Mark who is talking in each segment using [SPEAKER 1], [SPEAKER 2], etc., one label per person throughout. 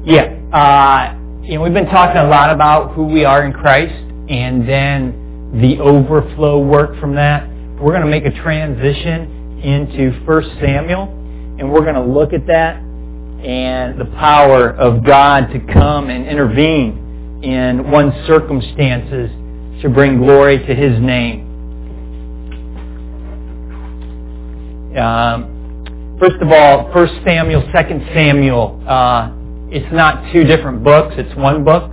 [SPEAKER 1] We've been talking a lot about who we are in Christ and then the overflow work from that. We're going to make a transition into 1 Samuel, and we're going to look at that and the power of God to come and intervene in one's circumstances to bring glory to His name. First of all, 1 Samuel, 2 Samuel, it's not two different books, it's one book.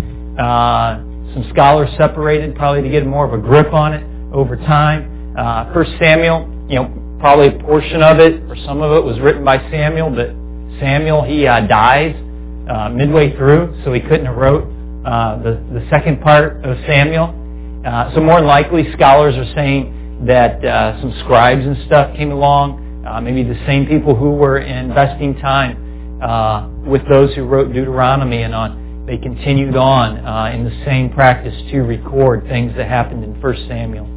[SPEAKER 1] Some scholars separated probably to get more of a grip on it over time. 1 Samuel, probably a portion of it, or some of it was written by Samuel, but Samuel, he dies midway through, so he couldn't have wrote the second part of Samuel. So more than likely, scholars are saying that some scribes and stuff came along, maybe the same people who were investing time with those who wrote Deuteronomy and on. They continued on in the same practice to record things that happened in 1 Samuel.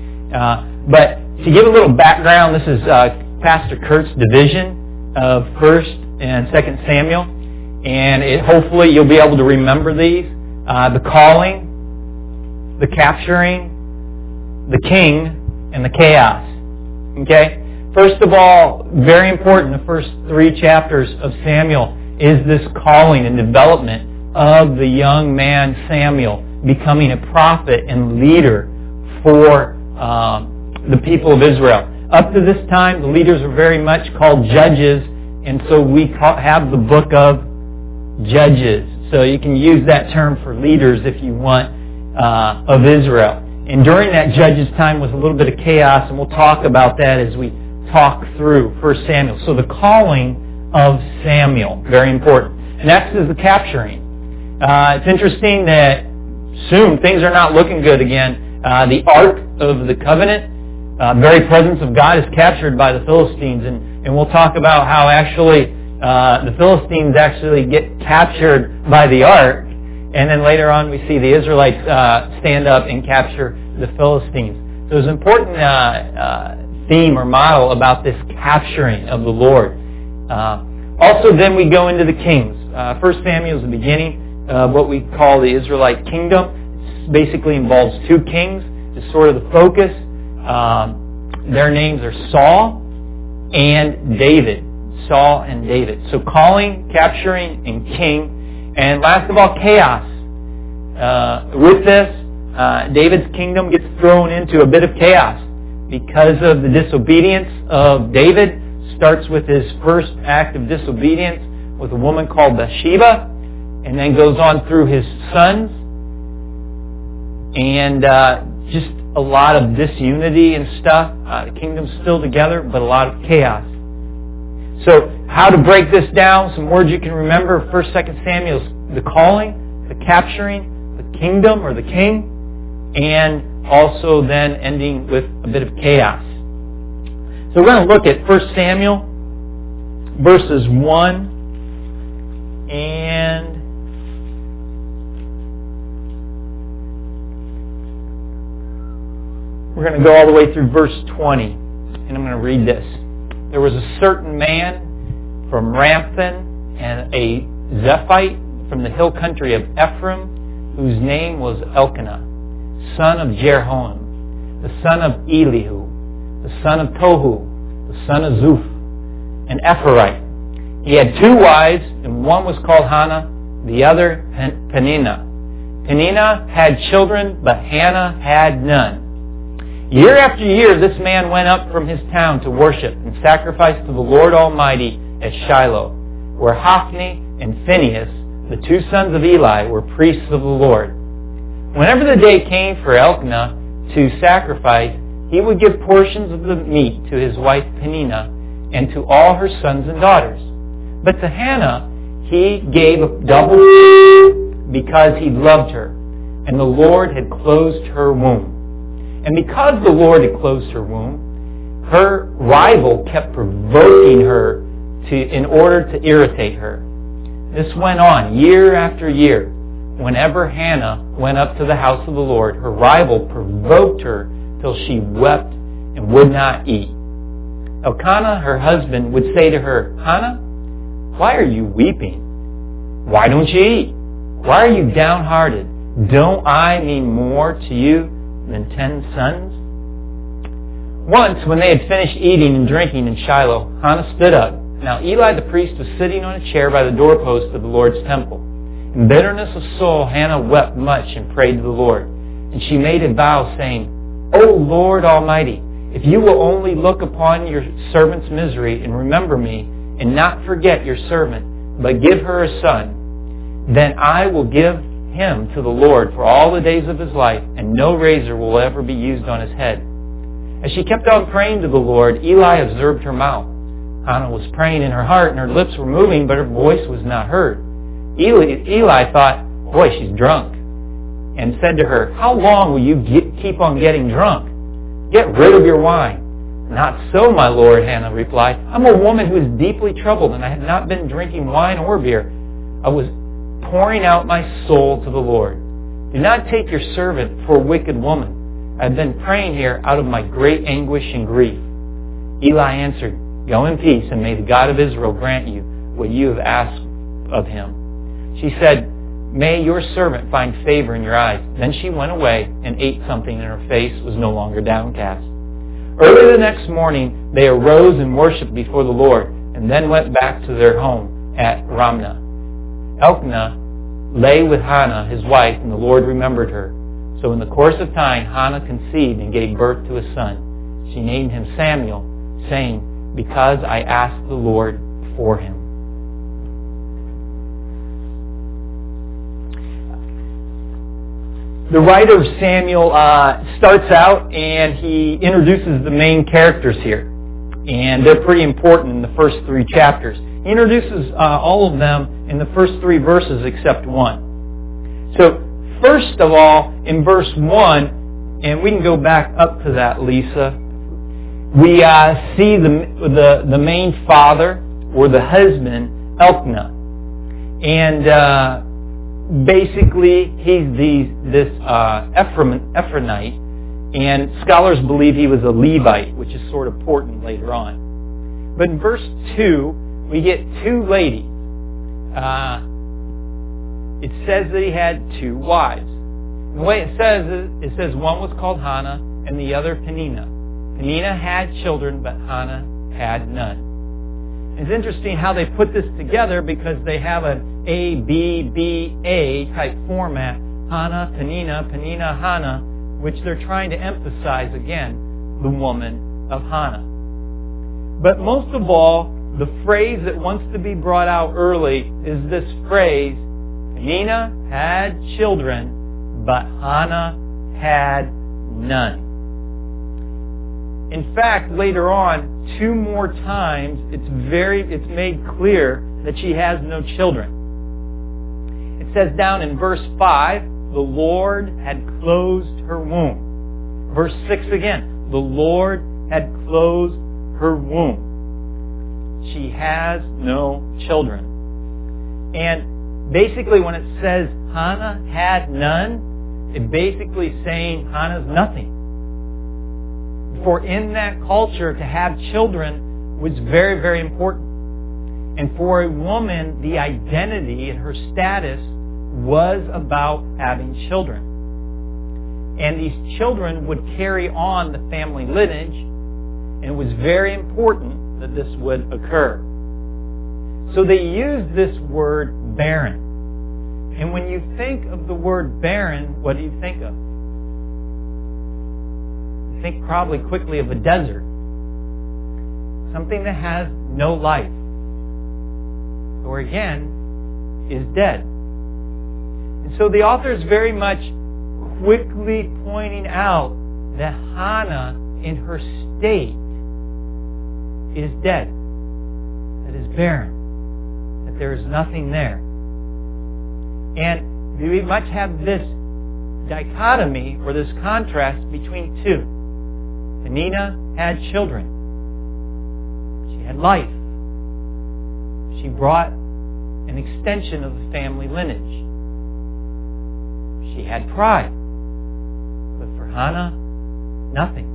[SPEAKER 1] But to give a little background, this is Pastor Kurt's division of 1 and 2 Samuel, and hopefully you'll be able to remember these. The calling, the capturing, the king, and the chaos. Okay? First of all, very important, the first 3 chapters of Samuel is this calling and development of the young man Samuel becoming a prophet and leader for the people of Israel. Up to this time, the leaders were very much called judges, and so we have the book of Judges. So you can use that term for leaders if you want of Israel. And during that Judges time was a little bit of chaos, and we'll talk about that as we talk through 1 Samuel. So the calling of Samuel, very important. Next is the capturing. It's interesting that soon things are not looking good again. The Ark of the Covenant, very presence of God, is captured by the Philistines, and we'll talk about how actually the Philistines actually get captured by the Ark, and then later on we see the Israelites stand up and capture the Philistines. So there's an important theme or model about this capturing of the Lord. Also then we go into the kings. 1 Samuel is the beginning of what we call the Israelite kingdom. It basically involves 2 kings. It's sort of the focus. Their names are Saul and David. Saul and David. So calling, capturing, and king. And last of all, chaos. With this, David's kingdom gets thrown into a bit of chaos because of the disobedience of David. Starts with his first act of disobedience with a woman called Bathsheba, and then goes on through his sons, and just a lot of disunity and stuff. The kingdom's still together, but a lot of chaos. So how to break this down, some words you can remember. 1, 2 Samuel is the calling, the capturing, the kingdom or the king, and also then ending with a bit of chaos. So we're going to look at 1 Samuel verses 1 and we're going to go all the way through verse 20, and I'm going to read this. There was a certain man from Ramphon and a Zephite from the hill country of Ephraim, whose name was Elkanah, son of Jeroham, the son of Elihu, the son of Tohu, the son of Zuph, an Ephraite. He had 2 wives, and one was called Hannah, the other Peninnah. Peninnah had children, but Hannah had none. Year after year, this man went up from his town to worship and sacrifice to the Lord Almighty at Shiloh, where Hophni and Phinehas, the 2 sons of Eli, were priests of the Lord. Whenever the day came for Elkanah to sacrifice, he would give portions of the meat to his wife Peninnah and to all her sons and daughters. But to Hannah he gave a double because he loved her, and the Lord had closed her womb. And because the Lord had closed her womb, her rival kept provoking her in order to irritate her. This went on year after year. Whenever Hannah went up to the house of the Lord, her rival provoked her till she wept and would not eat. Elkanah, her husband, would say to her, "Hannah, why are you weeping? Why don't you eat? Why are you downhearted? Don't I mean more to you than 10 sons? Once, when they had finished eating and drinking in Shiloh, Hannah stood up. Now Eli the priest was sitting on a chair by the doorpost of the Lord's temple. In bitterness of soul, Hannah wept much and prayed to the Lord. And she made a vow, saying, O Lord Almighty, if you will only look upon your servant's misery and remember me, and not forget your servant, but give her a son, then I will give him to the Lord for all the days of his life, and no razor will ever be used on his head. As she kept on praying to the Lord, Eli observed her mouth. Hannah was praying in her heart, and her lips were moving, but her voice was not heard. Eli thought, boy, she's drunk, and said to her, how long will you keep on getting drunk? Get rid of your wine. Not so, my Lord, Hannah replied. I'm a woman who is deeply troubled, and I have not been drinking wine or beer. I was pouring out my soul to the Lord. Do not take your servant for a wicked woman. I have been praying here out of my great anguish and grief. Eli answered, go in peace, and may the God of Israel grant you what you have asked of him. She said, may your servant find favor in your eyes. Then she went away and ate something, and her face was no longer downcast. Early the next morning, they arose and worshipped before the Lord, and then went back to their home at Ramah. Elkanah lay with Hannah, his wife, and the Lord remembered her. So in the course of time, Hannah conceived and gave birth to a son. She named him Samuel, saying, because I asked the Lord for him. The writer of Samuel starts out and he introduces the main characters here. And they're pretty important in the first 3 chapters. He introduces all of them in the first 3 verses except one. So first of all, in verse 1, and we can go back up to that, Lisa, we see the main father or the husband, Elkanah. And basically, he's this Ephraimite, and scholars believe he was a Levite, which is sort of important later on. But in verse 2, we get 2 ladies. It says that he had 2 wives. And the way it says one was called Hannah and the other Peninnah. Peninnah had children, but Hannah had none. It's interesting how they put this together because they have an A, B, B, A type format. Hannah, Peninnah, Peninnah, Hannah, which they're trying to emphasize again, the woman of Hannah. But most of all, the phrase that wants to be brought out early is this phrase, Peninnah had children, but Hannah had none. In fact, later on, 2 more times, it's made clear that she has no children. It says down in verse 5, the Lord had closed her womb. Verse 6 again, the Lord had closed her womb. She has no children. And basically when it says Hannah had none, it's basically saying Hannah's nothing. For in that culture, to have children was very, very important. And for a woman, the identity and her status was about having children. And these children would carry on the family lineage, and it was very important that this would occur. So they used this word barren. And when you think of the word barren, what do you think of? Think probably quickly of a desert. Something that has no life. Or again, is dead. And so the author is very much quickly pointing out that Hannah in her state is dead. That is barren. That there is nothing there. And we much have this dichotomy or this contrast between 2. Peninnah had children. She had life. She brought an extension of the family lineage. She had pride. But for Hannah, nothing.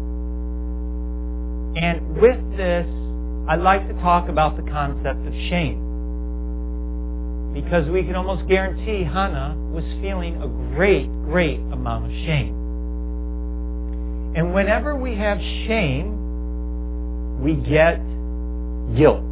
[SPEAKER 1] And with this, I'd like to talk about the concept of shame. Because we can almost guarantee Hannah was feeling a great, great amount of shame. And whenever we have shame, we get guilt.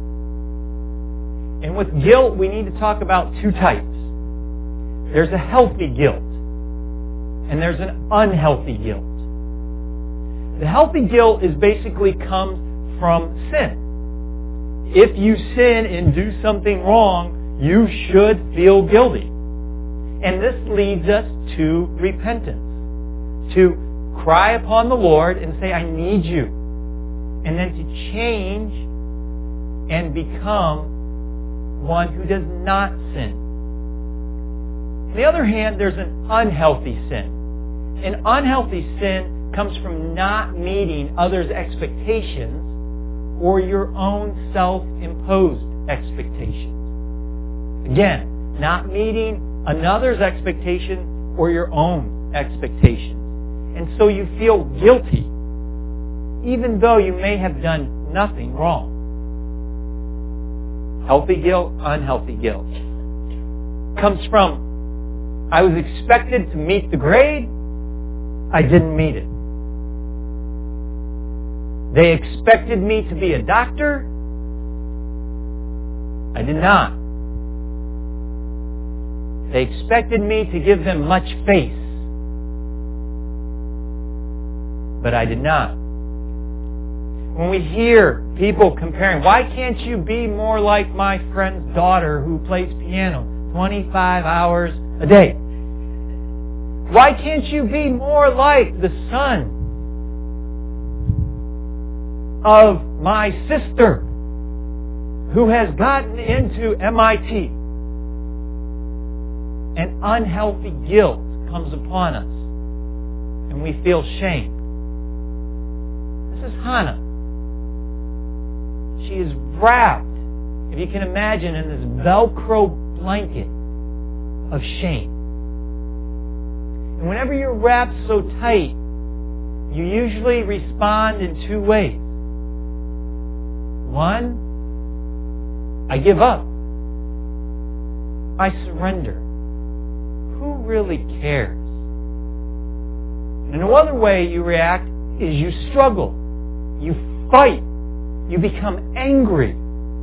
[SPEAKER 1] And with guilt, we need to talk about two types. There's a healthy guilt, and there's an unhealthy guilt. The healthy guilt is basically comes from sin. If you sin and do something wrong, you should feel guilty. And this leads us to repentance, to cry upon the Lord and say, I need you. And then to change and become one who does not sin. On the other hand, there's an unhealthy sin. An unhealthy sin comes from not meeting others' expectations or your own self-imposed expectations. Again, not meeting another's expectation or your own expectations. And so you feel guilty, even though you may have done nothing wrong. Healthy guilt, unhealthy guilt. Comes from, I was expected to meet the grade, I didn't meet it. They expected me to be a doctor, I did not. They expected me to give them much face, but I did not. When we hear people comparing, why can't you be more like my friend's daughter who plays piano 25 hours a day? Why can't you be more like the son of my sister who has gotten into MIT? An unhealthy guilt comes upon us, and we feel shame. This is Hannah. She is wrapped, if you can imagine, in this Velcro blanket of shame. And whenever you're wrapped so tight, you usually respond in two ways. One, I give up. I surrender. Who really cares? And another way you react is you struggle. You fight. You become angry.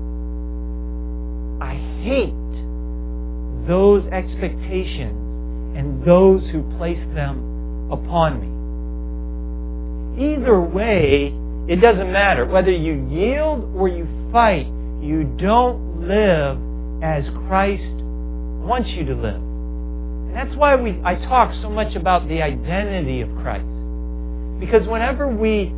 [SPEAKER 1] I hate those expectations and those who place them upon me. Either way, it doesn't matter. Whether you yield or you fight, you don't live as Christ wants you to live. And that's why I talk so much about the identity of Christ. Because whenever we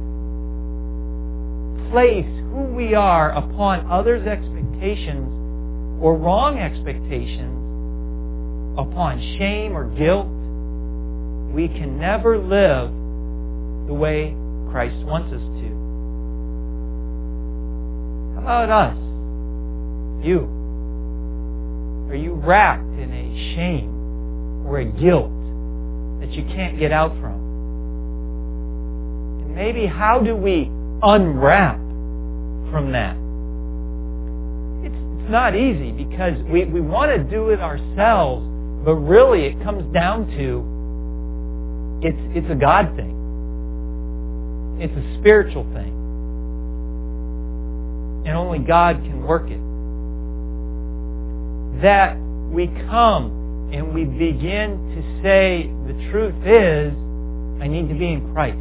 [SPEAKER 1] place who we are upon others' expectations or wrong expectations, upon shame or guilt, we can never live the way Christ wants us to. How about us? You. Are you wrapped in a shame or a guilt that you can't get out from? And maybe how do we unwrap from that? It's not easy because we want to do it ourselves, but really it comes down to it's a God thing. It's a spiritual thing. And only God can work it. That we come and we begin to say, the truth is, I need to be in Christ.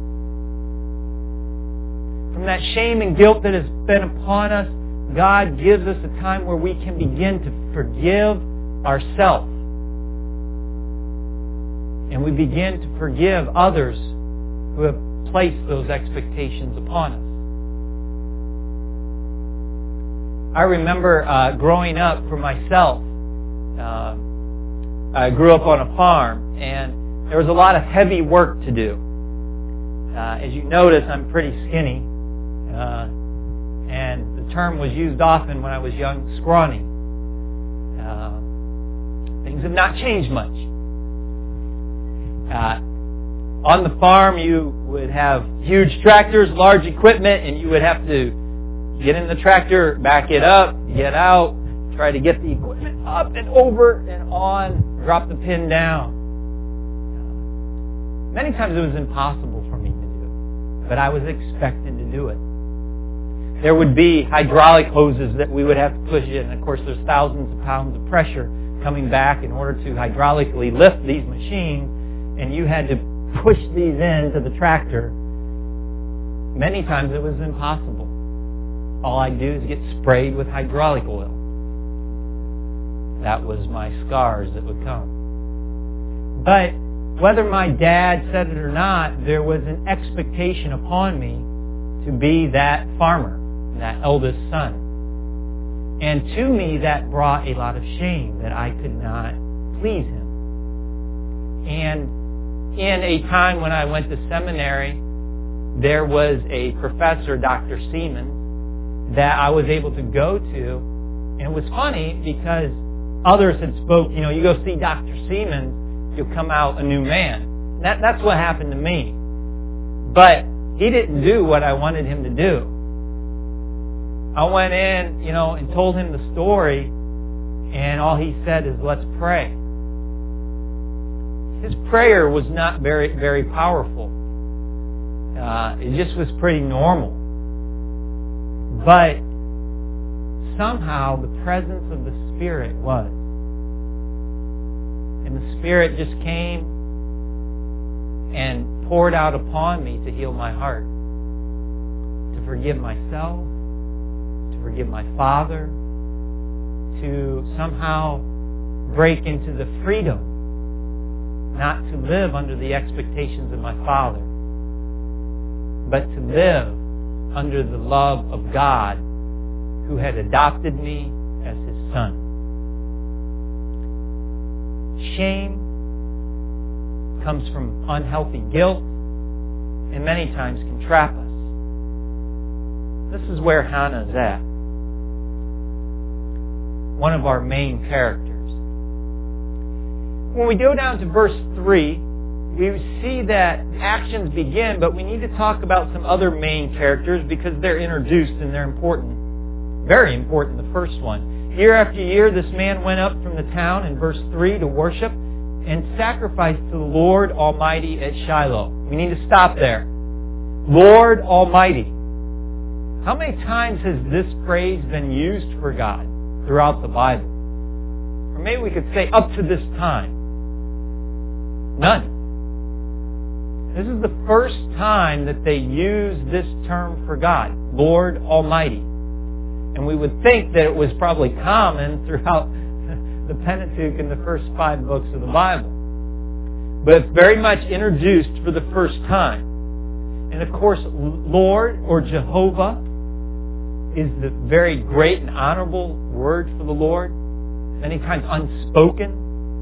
[SPEAKER 1] From that shame and guilt that has been upon us, God gives us a time where we can begin to forgive ourselves. And we begin to forgive others who have placed those expectations upon us. I remember growing up for myself. I grew up on a farm, and there was a lot of heavy work to do. As you notice, I'm pretty skinny, and the term was used often when I was young, scrawny. Things have not changed much. On the farm, you would have huge tractors, large equipment, and you would have to get in the tractor, back it up, get out, try to get the equipment up and over and on, drop the pin down. Many times it was impossible for me to do, but I was expected to do it. There would be hydraulic hoses that we would have to push in. Of course, there's thousands of pounds of pressure coming back in order to hydraulically lift these machines, and you had to push these into the tractor. Many times it was impossible. All I'd do is get sprayed with hydraulic oil. That was my scars that would come. But whether my dad said it or not, there was an expectation upon me to be that farmer, that eldest son. And to me, that brought a lot of shame that I could not please him. And in a time when I went to seminary, there was a professor, Dr. Siemens, that I was able to go to. And it was funny because others had spoke, you go see Dr. Siemens, you'll come out a new man. That's what happened to me. But he didn't do what I wanted him to do. I went in, and told him the story, and all he said is, let's pray. His prayer was not very, very powerful. It just was pretty normal. But somehow the presence of the Spirit was. And the Spirit just came and poured out upon me to heal my heart, to forgive myself, to forgive my father, to somehow break into the freedom not to live under the expectations of my father, but to live under the love of God who had adopted me as His son. Shame comes from unhealthy guilt and many times can trap us. This is where Hannah is at. One of our main characters. When we go down to verse 3, we see that actions begin, but we need to talk about some other main characters because they're introduced and they're important. Very important, the first one. Year after year, this man went up from the town in verse 3 to worship and sacrificed to the Lord Almighty at Shiloh. We need to stop there. Lord Almighty. How many times has this phrase been used for God throughout the Bible? Or maybe we could say up to this time. None. This is the first time that they use this term for God, Lord Almighty. And we would think that it was probably common throughout the Pentateuch and the first 5 books of the Bible. But it's very much introduced for the first time. And of course, Lord or Jehovah is the very great and honorable word for the Lord, many times unspoken.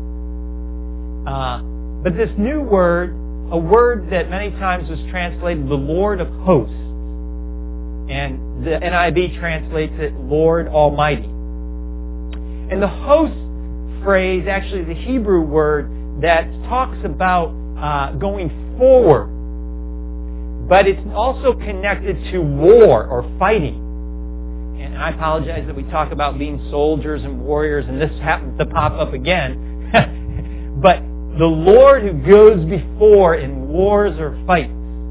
[SPEAKER 1] But this new word, a word that many times was translated the Lord of Hosts, and the NIV translates it Lord Almighty. And the host phrase, actually is a Hebrew word that talks about going forward. But it's also connected to war or fighting. And I apologize that we talk about being soldiers and warriors, and this happens to pop up again. But the Lord who goes before in wars or fights.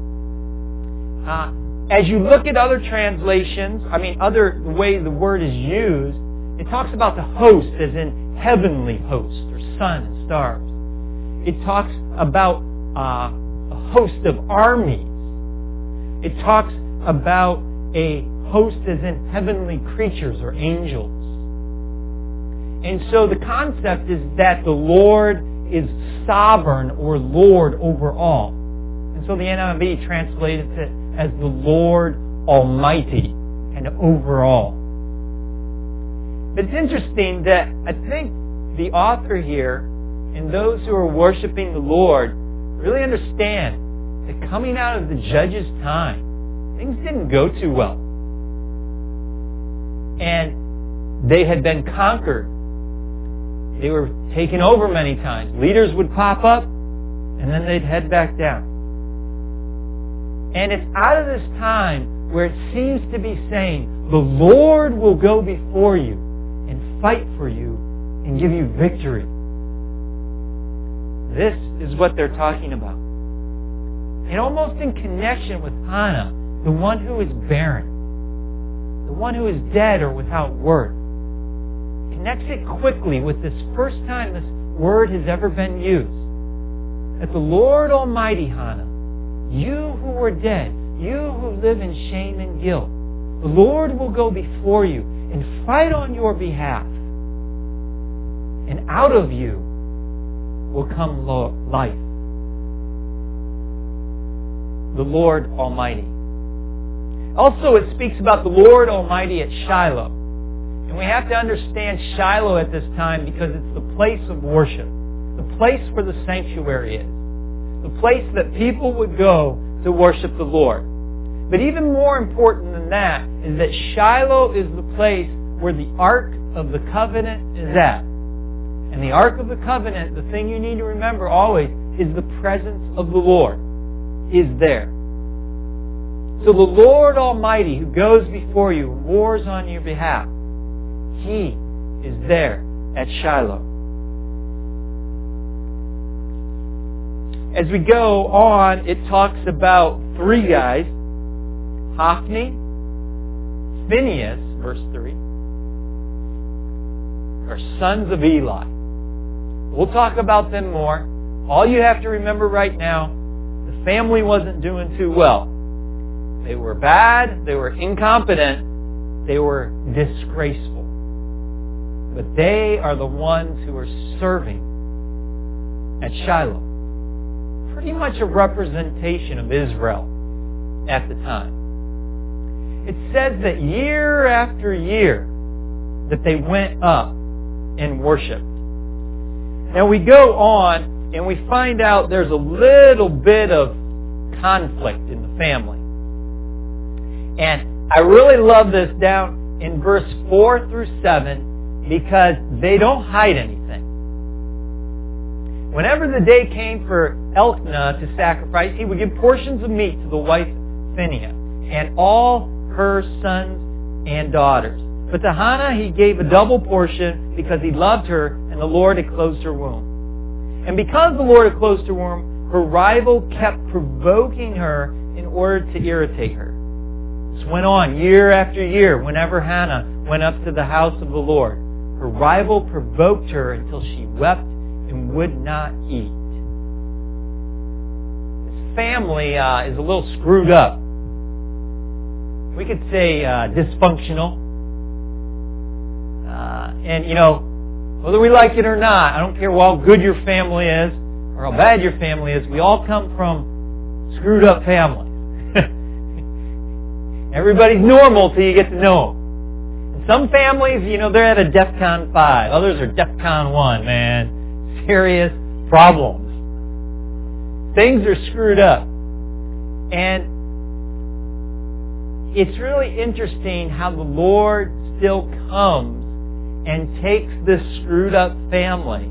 [SPEAKER 1] As you look at other translations, other way the word is used, it talks about the host as in heavenly host or sun and stars. It talks about a host of armies. It talks about a host as in heavenly creatures or angels. And so the concept is that the Lord is sovereign or Lord over all. And so the NIV translated it as the Lord Almighty, kind of overall. But it's interesting that I think the author here and those who are worshiping the Lord really understand that coming out of the judges' time, things didn't go too well. And they had been conquered. They were taken over many times. Leaders would pop up, and then they'd head back down. And it's out of this time where it seems to be saying, the Lord will go before you and fight for you and give you victory. This is what they're talking about. And almost in connection with Hannah, the one who is barren, the one who is dead or without word, connects it quickly with this first time this word has ever been used. That the Lord Almighty, Hannah, you who are dead, you who live in shame and guilt, the Lord will go before you and fight on your behalf. And out of you will come life. The Lord Almighty. Also, it speaks about the Lord Almighty at Shiloh. And we have to understand Shiloh at this time because it's the place of worship. The place where the sanctuary is. The place that people would go to worship the Lord. But even more important than that is that Shiloh is the place where the Ark of the Covenant is at. And the Ark of the Covenant, the thing you need to remember always, is the presence of the Lord is there. So the Lord Almighty who goes before you, wars on your behalf, He is there at Shiloh. As we go on, it talks about three guys, Hophni, Phinehas, verse 3, are sons of Eli. We'll talk about them more. All you have to remember right now, the family wasn't doing too well. They were bad, they were incompetent, they were disgraceful. But they are the ones who are serving at Shiloh. Pretty much a representation of Israel at the time. It says that year after year that they went up and worshiped. Now we go on and we find out there's a little bit of conflict in the family. And I really love this down in verse 4 through 7 because they don't hide anything. Whenever the day came for Elkanah to sacrifice, he would give portions of meat to the wife Phinehas and all her sons and daughters. But to Hannah he gave a double portion because he loved her and the Lord had closed her womb. And because the Lord had closed her womb, her rival kept provoking her in order to irritate her. This went on year after year whenever Hannah went up to the house of the Lord. Her rival provoked her until she wept and would not eat. This family is a little screwed up. We could say dysfunctional. And you know, whether we like it or not, I don't care how good your family is or how bad your family is, we all come from screwed up families. Everybody's normal till you get to know them. And some families, you know, they're at a DEFCON 5. Others are DEFCON 1, man. Serious problems. Things are screwed up. And it's really interesting how the Lord still comes and takes this screwed up family.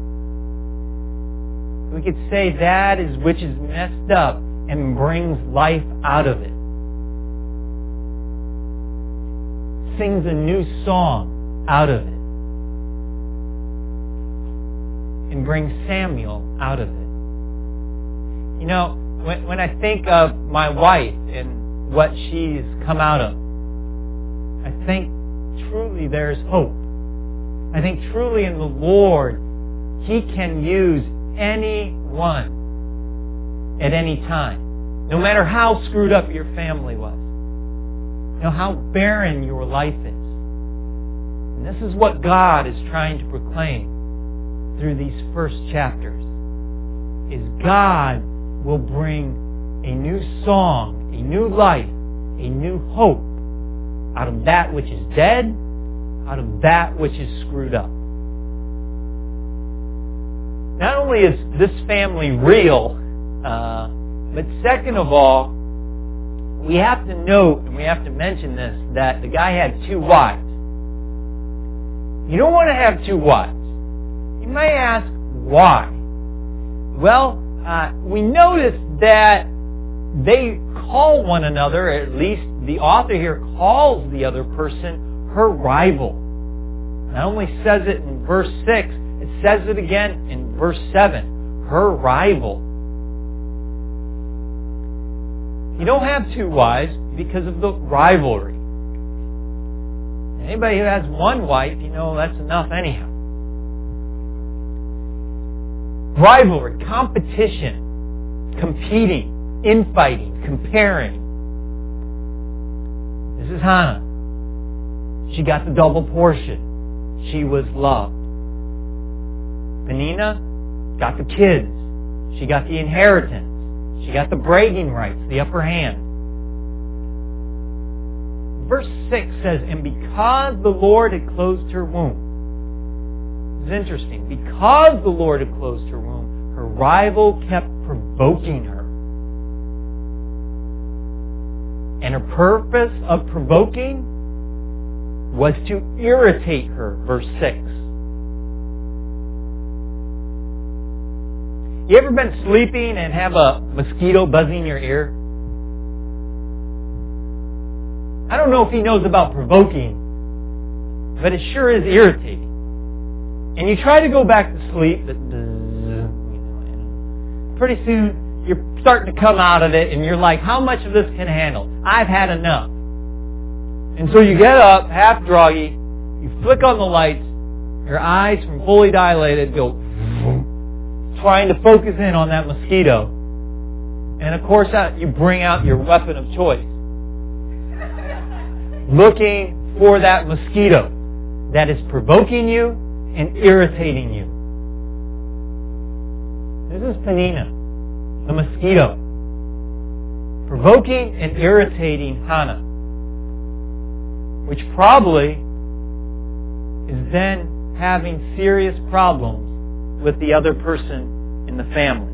[SPEAKER 1] We could say that is which is messed up and brings life out of it. Sings a new song out of it. And brings Samuel out of it. You know, when I think of my wife and what she's come out of, I think truly there's hope. I think truly in the Lord, He can use anyone at any time. No matter how screwed up your family was. You know, how barren your life is. And this is what God is trying to proclaim through these first chapters. Is God will bring a new song, a new life, a new hope out of that which is dead, out of that which is screwed up. Not only is this family real, but second of all, we have to note, and we have to mention this, that the guy had 2 wives. You don't want to have 2 wives. You may ask, why? Well, we notice that they call one another, at least the author here calls the other person her rival. Not only says it in verse 6, it says it again in verse 7. Her rival. You don't have two wives because of the rivalry. Anybody who has one wife, you know that's enough anyhow. Rivalry, competition, competing, infighting, comparing. This is Hannah. She got the double portion. She was loved. Peninnah got the kids. She got the inheritance. She got the bragging rights, the upper hand. Verse 6 says, and because the Lord had closed her womb. It's interesting. Because the Lord had closed her womb, her rival kept provoking her. And her purpose of provoking was to irritate her. Verse 6. You ever been sleeping and have a mosquito buzzing your ear? I don't know if he knows about provoking, but it sure is irritating. And you try to go back to sleep, but pretty soon you're starting to come out of it and you're like, how much of this can I handle? I've had enough. And so you get up, half groggy, you flick on the lights, your eyes from fully dilated go trying to focus in on that mosquito. And of course you bring out your weapon of choice. Looking for that mosquito that is provoking you and irritating you. This is Peninnah, the mosquito, provoking and irritating Hannah, which probably is then having serious problems with the other person in the family.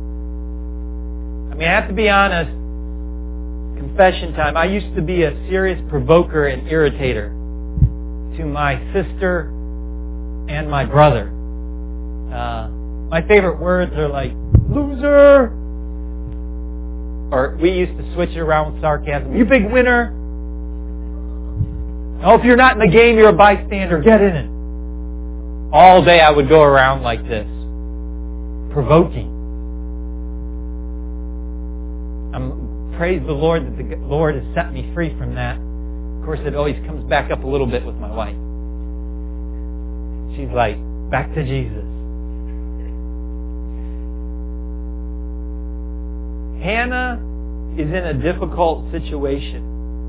[SPEAKER 1] I mean, I have to be honest, confession time. I used to be a serious provoker and irritator to my sister and my brother. My favorite words are like, loser! Or we used to switch it around with sarcasm. You big winner! Oh, if you're not in the game, you're a bystander. Get in it. All day I would go around like this. Provoking. Praise the Lord that the Lord has set me free from that. Of course, it always comes back up a little bit with my wife. She's like, back to Jesus. Hannah is in a difficult situation.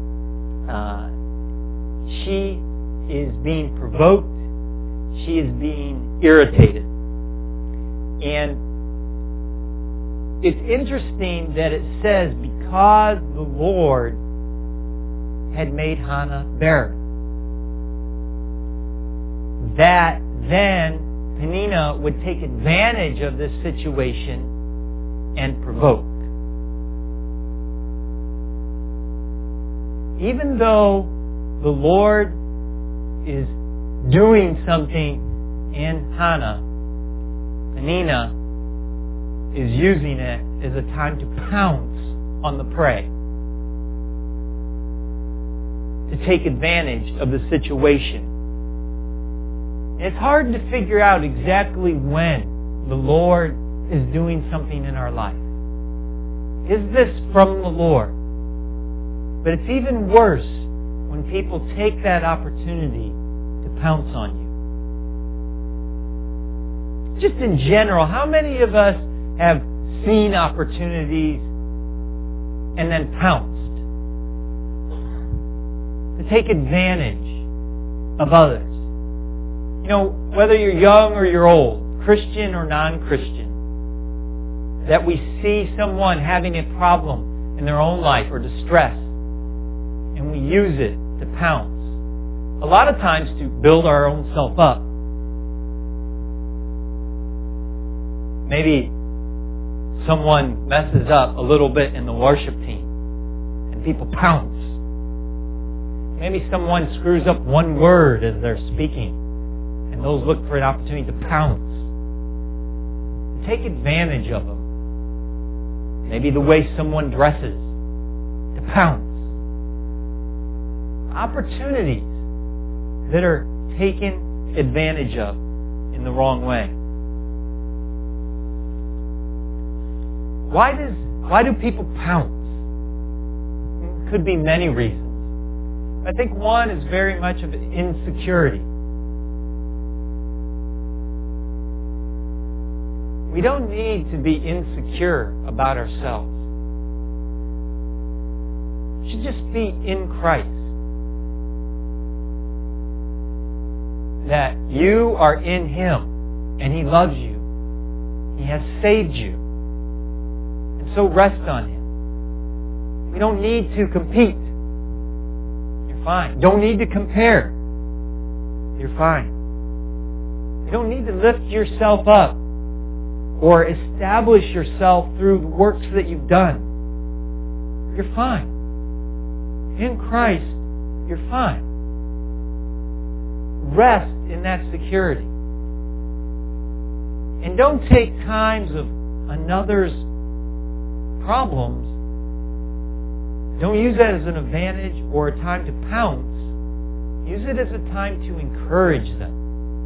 [SPEAKER 1] She is being provoked. She is being irritated. And it's interesting that it says, because the Lord had made Hannah barren, that then Peninnah would take advantage of this situation and provoke. Even though the Lord is doing something in Hannah, Peninnah is using it as a time to pounce on the prey, to take advantage of the situation. And it's hard to figure out exactly when the Lord is doing something in our life. Is this from the Lord? But it's even worse when people take that opportunity to pounce on you. Just in general, how many of us have seen opportunities and then pounced to take advantage of others? You know, whether you're young or you're old, Christian or non-Christian, that we see someone having a problem in their own life or distress, and we use it to pounce. A lot of times to build our own self up. Maybe someone messes up a little bit in the worship team and people pounce. Maybe someone screws up one word as they're speaking and those look for an opportunity to pounce. Take advantage of them. Maybe the way someone dresses, to pounce. Opportunities that are taken advantage of in the wrong way. Why do people pounce? Could be many reasons. I think one is very much of insecurity. We don't need to be insecure about ourselves. We should just be in Christ. That you are in Him and He loves you. He has saved you. And so rest on Him. We don't need to compete. You're fine. Don't need to compare. You're fine. You don't need to lift yourself up or establish yourself through the works that you've done. You're fine. In Christ, you're fine. Rest in that security. And don't take times of another's problems. Don't use that as an advantage or a time to pounce. Use it as a time to encourage them.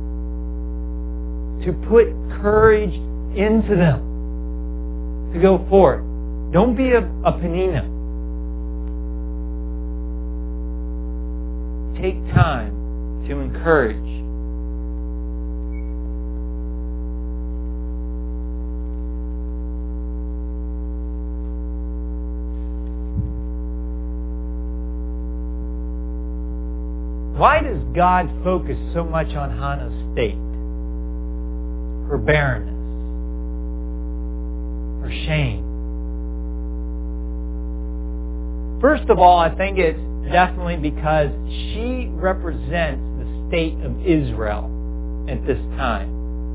[SPEAKER 1] To put courage into them. To go forward. Don't be a Penina. Take time to encourage. Why does God focus so much on Hannah's state? Her barrenness? Her shame? First of all, I think it's definitely because she represents the state of Israel at this time.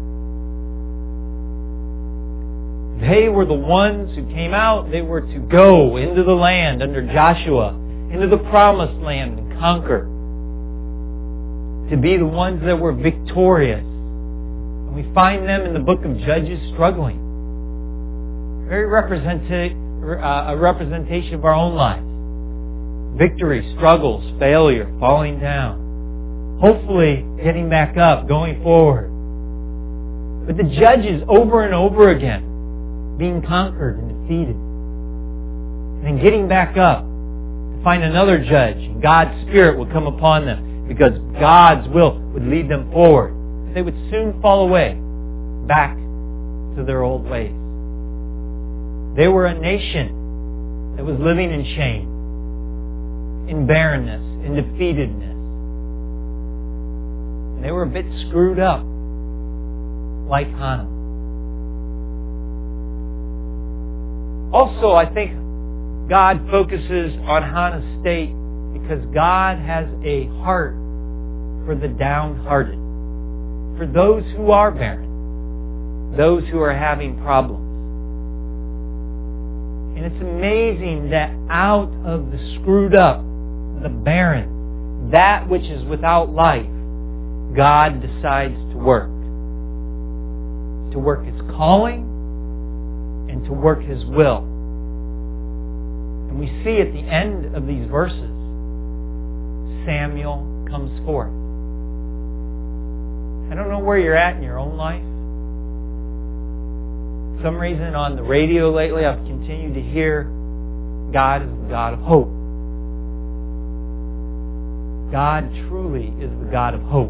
[SPEAKER 1] They were the ones who came out. They were to go into the land under Joshua, into the promised land and conquer. To be the ones that were victorious. And we find them in the book of Judges struggling. Very a representation of our own lives. Victory, struggles, failure, falling down. Hopefully getting back up, going forward. But the judges over and over again being conquered and defeated. And then getting back up to find another judge. And God's Spirit would come upon them because God's will would lead them forward. They would soon fall away back to their old ways. They were a nation that was living in shame, in barrenness, in defeatedness. And they were a bit screwed up, like Hannah. Also, I think God focuses on Hannah's state because God has a heart for the downhearted, for those who are barren, those who are having problems. And it's amazing that out of the screwed up, the barren, that which is without life, God decides to work. To work His calling and to work His will. And we see at the end of these verses, Samuel comes forth. I don't know where you're at in your own life. For some reason on the radio lately I've continued to hear God is the God of hope. God truly is the God of hope.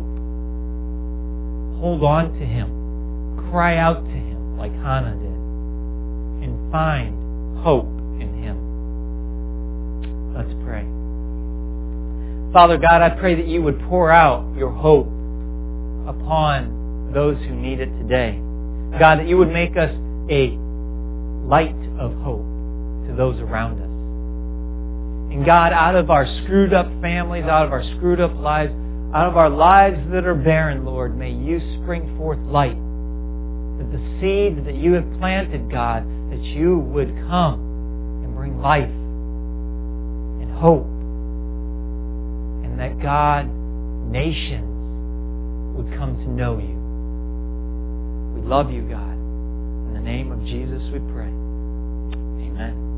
[SPEAKER 1] Hold on to Him. Cry out to Him like Hannah did. And find hope in Him. Let's pray. Father God, I pray that you would pour out your hope upon those who need it today. God, that you would make us a light of hope to those around us. And God, out of our screwed up families, out of our screwed up lives, out of our lives that are barren, Lord, may you spring forth light. That the seeds that you have planted, God, that you would come and bring life and hope. And that, God, nations would come to know you. We love you, God. In the name of Jesus we pray. Amen.